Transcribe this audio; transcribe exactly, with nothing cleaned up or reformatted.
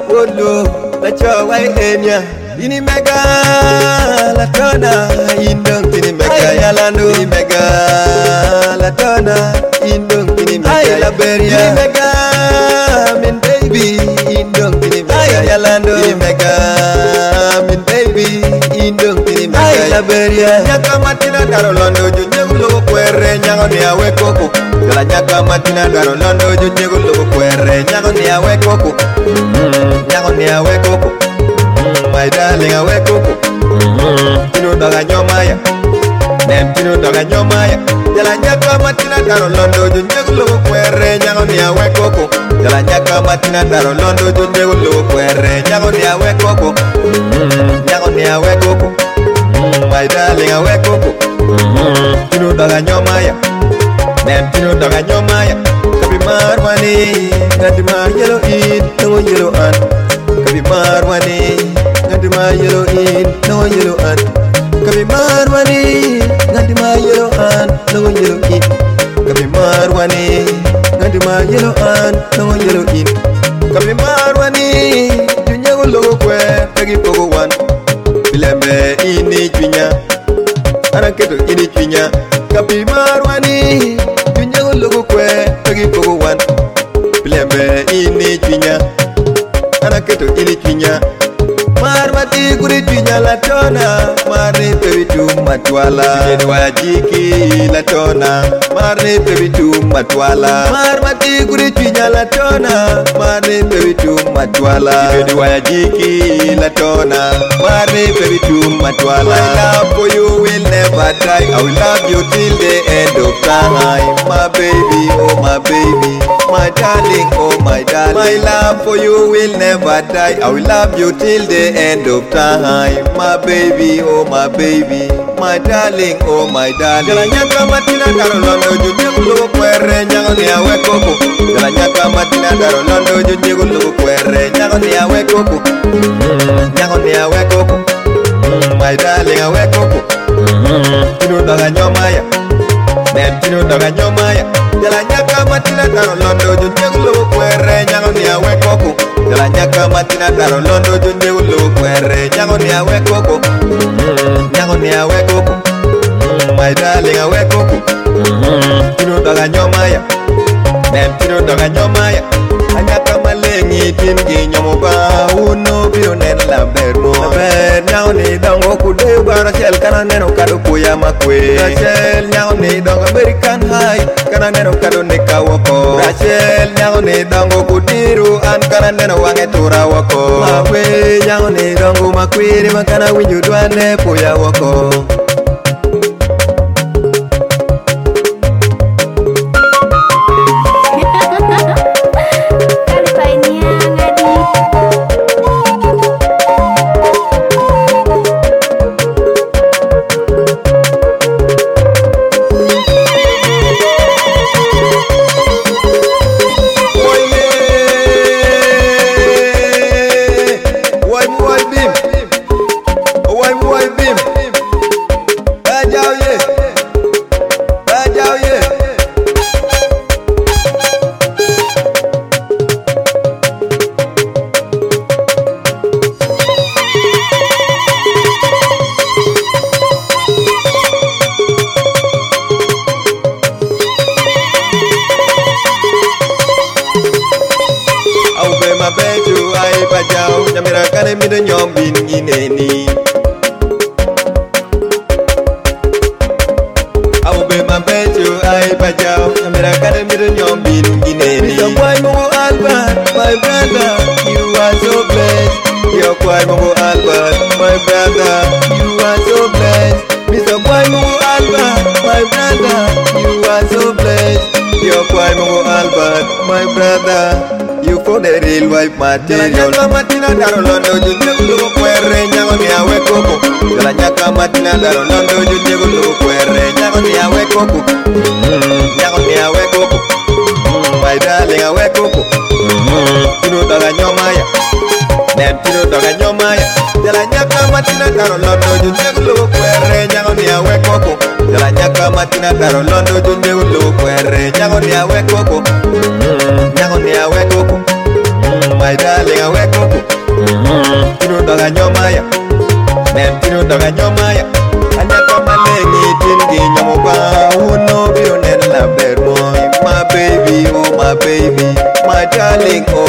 Wolo, la chowa enya. Ini mega, la tona, indong kini mega. Yalando, ini mega, la tona, indong kini mega. La beria, ini mega, min baby, indong kini mega. Yalando, ini mega, min baby, indong kini mega. La beria, nyaka matina daro londo, junjeng lugu kwere, nyango ni awe koko. Jala nyaka matina daro londo, junjeng lugu kwere, nyango ni awe koko. Nyango ni awe koko. My darling, I wake up. Tino daga nyomaya, nem tino daga nyomaya. Jala nyaka matina daro londo, junjeng lugu kwere, nyango ni I wake up. Jala nyaka matina daro londo, junjeng lugu kwere, nyango ni I wake up. Nyango ni I wake up. My darling, I wake up. Tino daga nyomaya, nem tino daga nyomaya. Kabi marwani, gadi mar yellow in, no yellow an. Kabi marwani. Ngadi ma yellow in, no yellow an. Kabi marwani, ngadi ma yellow an, no yellow in. Kabi marwani, ngadi ma yellow an, no yellow in. Kabi marwani, junya logo kwe, tagi pogo wan. Bilembe ini junya, anaketo ini junya. Kabi marwani, junya logo kwe, tagi pogo wan. Bilembe ini junya, anaketo ini junya. Marmati kuri tunya la tona, marne pebitu matwala. Jedwa jiki la tona, marne pebitu matwala. Marmati kuri tunya la tona, marne pebitu matwala. Jedwa jiki la tona, marne pebitu matwala. My love for you will never die. I will love you till the end of time, my baby, oh my baby, my darling, oh my darling. My love for you will never die. I will love you till the end of time, my baby, oh my baby, my darling, oh my darling. Jala nyaka matina daro londo, junjeng lugu kwere, nyango ni awe koko. Jala nyaka matina daro londo, junjeng lugu kwere, nyango ni awe koko. Nyango ni awe koko. My darling, awe koko. Tino daga nyomaya, nem tino daga nyomaya. Jala nyaka matina daro londo, junjeng lugu kwere, nyango ni awe koko. Jala nyaka matina daro londo, junjeng lugu kwere, nyango ni awe koko. Nyango ni awe koko. My darling, awe koko. Tino daga nyomaya, nem tino daga nyomaya. Anyaka malengi tingi nyomoba, uno biro nen la bermo. Ber nyango ni dongo kude bara shell kana neno kado kuya makwe. Rachel nyango ni dongo American high, kana neno kado nika wako. Rachel nyango ni dongo kudiru an kana neno wange tura wako. Makwe nyango ni dongo makwiri makana winju dwane puya wako. Kane mido nyombin gineni Awu be mabejo ai bajao Amira kane mido nyombin gineni Mister Kwai Mungu Albert, my brother, you are so blessed. Your Kwai Mungu Albert, my brother, you are so blessed. Mister Kwai Mungu Albert, my brother, you are so blessed. Your Kwai Mungu Albert, my brother, you for the real wife material. Jala nyaka matina daro londo, junjeng lugu kwere, nyango ni awe koko. Jala nyaka matina daro londo, junjeng lugu kwere, nyango ni awe koko. Nyango ni awe koko. My darling, awe koko. Tino daga nyomaya, nem tino daga nyomaya. Jala nyaka matina daro londo, junjeng lugu kwere, nyango ni awe koko. Jala nyaka matina daro londo, junjeng lugu kwere, nyango ni awe koko. Nyango ni awe koko. My darling, awe koko. doga nyomaya men tinu doga nyomaya anya kamalengi tingi nyomba uno biro nen la ber moy my baby oh my baby my darling oh